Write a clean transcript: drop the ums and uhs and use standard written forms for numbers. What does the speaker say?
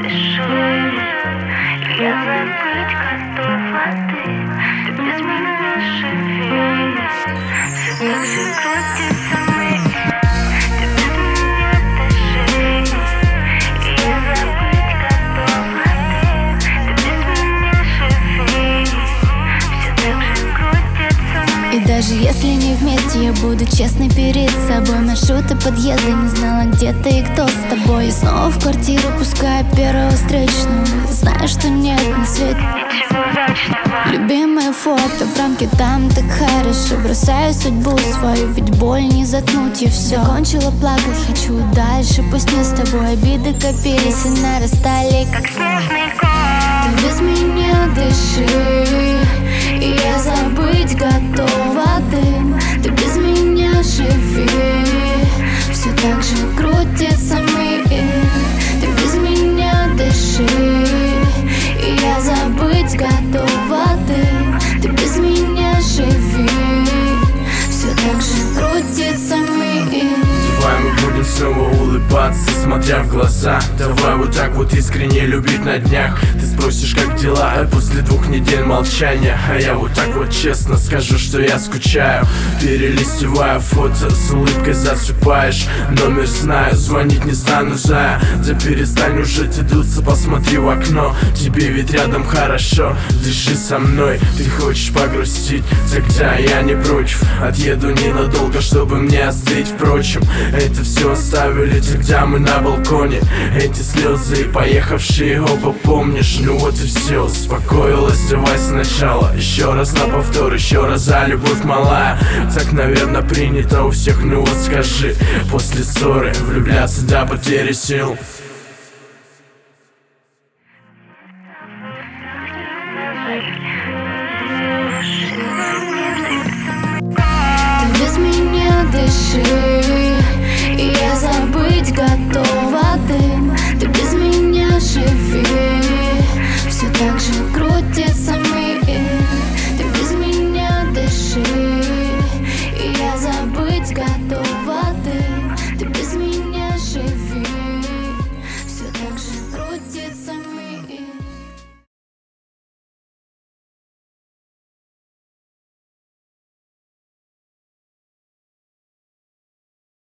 дыши. Я забыть готова, ты без меня живи. Все так же крутится мы, ты без меня дыши. Я забыть готова, ты без меня живи. Все так же крутится мы. И даже если не вместе, я буду честной перед собой. Маршруты подъезда, не знала, где ты и кто с тобой. И снова в квартиру пускаю первого встречного. Знаю, что нет на свете Ничего вечного. любимое фото в рамке, там так хорошо. Бросаю судьбу свою, ведь боль не заткнуть, и все. Закончила плакать, хочу дальше, пусть не с тобой. Обиды копились и нарастали, Как снежный ком. ты без меня дыши. И я забыть готова, дым, ты без меня живи. Все так же крутится мир, ты без меня дыши. И я забыть готова, дым, ты без меня живи. Все так же крутится мир. Давай мы будем снова улыбаться, смотря в глаза. Давай вот так вот искренне любить на днях. Ты спросишь, как дела, после 2 недель молчания. А я вот так вот честно скажу, что я скучаю. Перелистывая фото, с улыбкой засыпаешь. Номер знаю, звонить не стану, зая. Да перестань уже ты дуться, посмотри в окно. Тебе ведь рядом хорошо, дыши со мной. Ты хочешь погрустить, тогда я не против. Отъеду ненадолго, чтобы мне остыть. Впрочем, это все оставили тогда мы на балконе. Эти слезы и поехавшие оба помнишь. Ну вот и все, успокоилась, давай сначала. Еще раз на повтор, еще раз за любовь малая. Так, наверное, принято у всех, ну вот скажи. После ссоры влюбляться до потери сил. Ты без меня дыши. И я забыть готова,